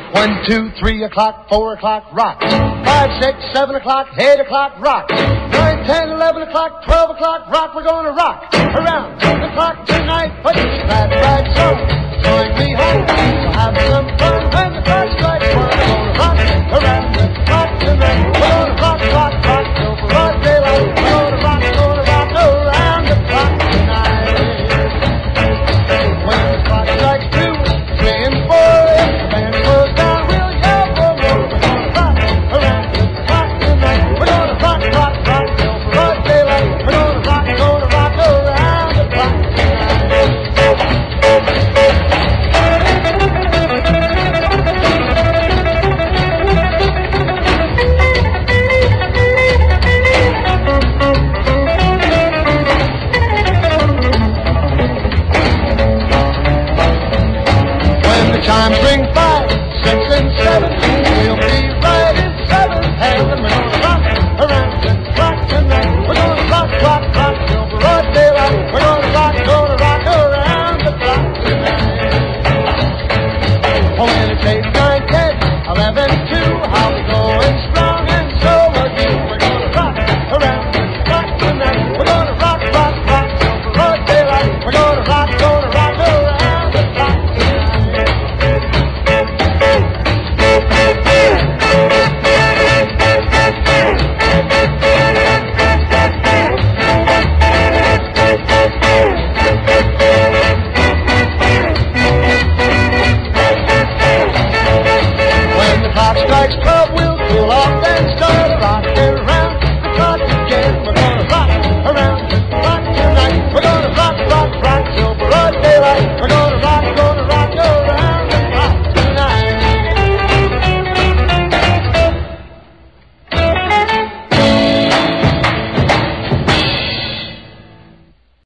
1, 2, 3 o'clock, 4 o'clock, rock. 5, 6, 7 o'clock, 8 o'clock, rock. 9, 10, 11 o'clock, 12 o'clock, rock. We're gonna rock around the clock tonight. Put that right song, join me home. So have some fun when the clock strikes 1. We're gonna rock around the clock tonight. We're gonna rock, rock, rock till broad daylight. We're gonna rock around the clock tonight. When the clock strikes 2, 3 and 4, if the band slows down, we'll yell for more. We're gonna rock around the clock tonight. We're gonna rock, rock, rock till broad daylight. We're gonna rock around the clock tonight. When the chimes ring 5, 6 and 7, we'll be right in 7th heaven.